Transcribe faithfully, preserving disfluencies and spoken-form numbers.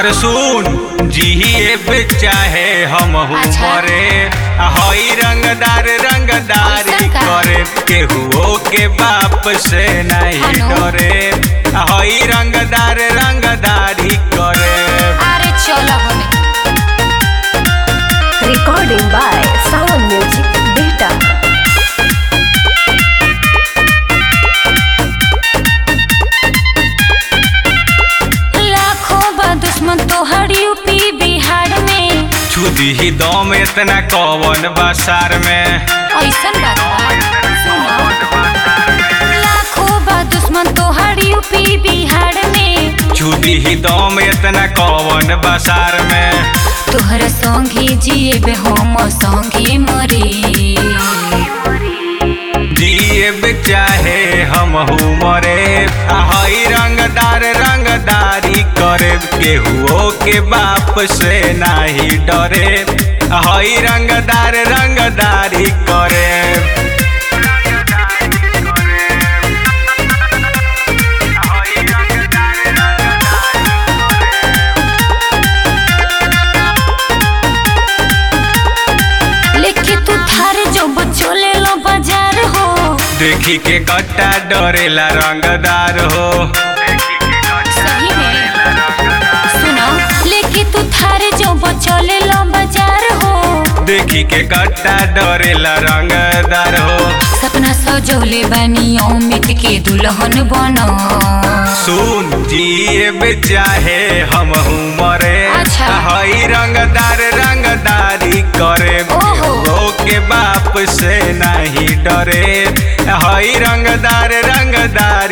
तो सुन जिए चाहे हम मरे हई रंगदार रंगदारी करे केहुओ के बाप से नहीं डरे हई रंगदार रंगदारी करे। अरे चलो रिकॉर्डिंग बाय साउंड म्यूजिक बेटा। लाखों बा दुश्मन तोहर यूपी बिहार में छुदी ही दम इतना कौन बासार में ऐसन बात बा सुनो लाखों बा दुश्मन तोहर यूपी बिहार में छुदी ही दम इतना कौन बासार में तोहरा संगे जिए हम संगे मरी जिए चाहे हम मरे हई रंगदार रंगदारी करे केहुओ के बाप से नहीं डरे हई रंगदार रंगदारी करे। लेके तू थार जो बचोले लो बाजार हो देखी के कट्टा डरेला रंगदार हो सही में सुनो लेके तू थार जो बचोले लो बाजार हो देखी के कट्टा डरेला रंगदार हो सपना सजोले बानी अमित के दुल्हन बनो सुन जिए चाहे हम मरे अच्छा। हई रंगदार रंगदारी करे ओहो। के बाप से नहीं डरे हई रंगदार रंगदारी